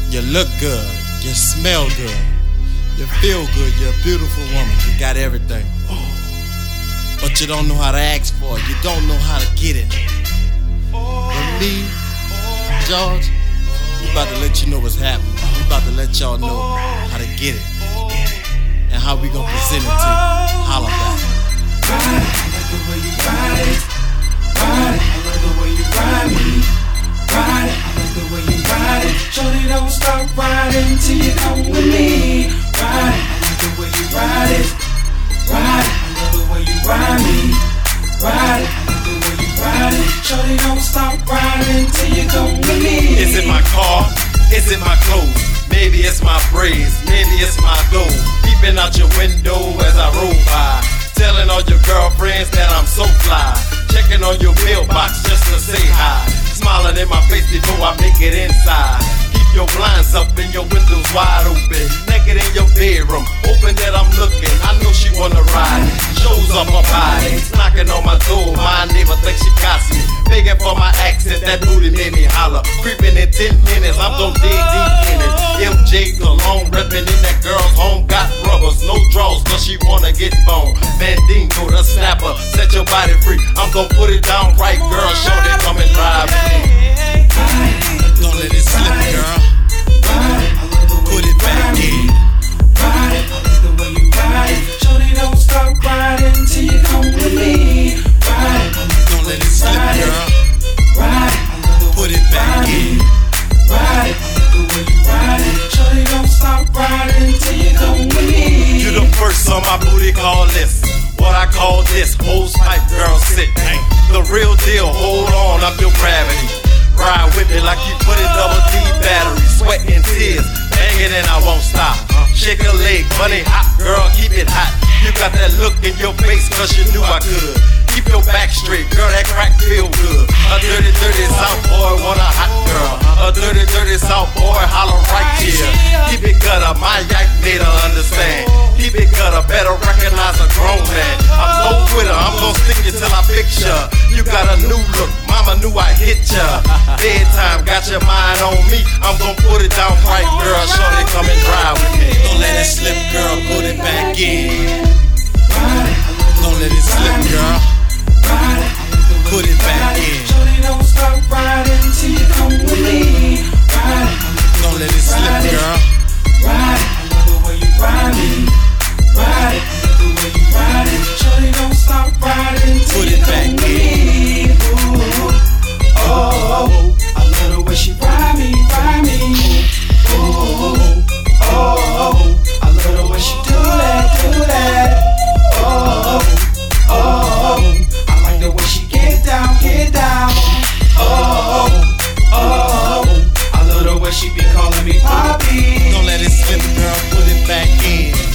You look good, you smell good, you feel good, you're a beautiful woman, you got everything. But you don't know how to ask for it, you don't know how to get it. But me, George, we about to let you know what's happening. We about to let y'all know how to get it and how we gonna present it to you. Holla back. Ride it, I like the way you ride it. Ride it, I love the way you ride me. Ride it, I like the way you ride it. Shorty, don't stop riding till you come with me. Ride it, I like the way you ride it. Ride it, I love the way you ride me. Ride it, I like the way you ride it. Shorty, don't stop riding till you come with me. Is it my car? Is it my clothes? Maybe it's my braids, maybe it's my gold. Peeping out your window as I roll by, telling all your girlfriends that I'm so fly. Checking on your mailbox just to say hi. Smiling in my face before I make it inside. Keep your blinds up and your windows wide open. Naked in your bedroom, hoping that I'm looking. I know she wanna ride. Shows up her body, knocking on my door. My neighbor thinks she got me. Begging for my accent, that booty made me holler. Creeping in 10 minutes, I'm gon' dig deep in it. MJ Cologne, reppin' in that girl's home. Got rubbers, no draws, cause she wanna get bone. Mandingo, the snapper, set your body free. I'm gon' put it down right, girl. Show that come and drive me. Don't let it slip, girl. Put it back in. Ride it, I like the way you ride it. Shorty, don't stop riding till you come with me. Ride it, I like Don't let it slip, girl. ride it, I love the Put way it you back ride in. me. Ride it, I like the way you ride it. Shorty, don't stop riding till you come with me. You the first on my booty call list. What I call this, hose pipe girl sick. The real deal, hold on up your gravity. Ride with me like you put in double D battery. Sweat and tears, bang it and I won't stop. Shake a leg, bunny hot, girl, keep it hot. You got that look in your face cause you knew I could. Keep your back straight, girl, that crack feel good. A dirty, dirty South boy want a hot girl. A dirty, dirty South boy holler right here. Keep it gutter, my yak made her understand. Keep it gutter, better recognize a grown man. I'm no quitter, I'm gon' stick it till I picture. You got a new look, mama knew I hit ya. Bedtime, got your mind on me. I'm gon' put it down right, girl. Shorty, come and ride with me. Don't let it slip, girl. Put it back in. Don't let it slip, girl. Put it back in. Shorty, don't stop riding till you come with me. Ride it, Don't let it slip, girl. ride it, I love the way you ride me. Ride it, I love the way you ride it. Shorty, don't stop riding till Put you it come back with in. me. Ooh, oh, I love the way she ride me, ride me. Ooh, oh, I love the way she do that, do that. Oh, I like the way she get down, get down. Oh, I love the way she be calling me Poppy. Don't let it slip, girl. Put it back in.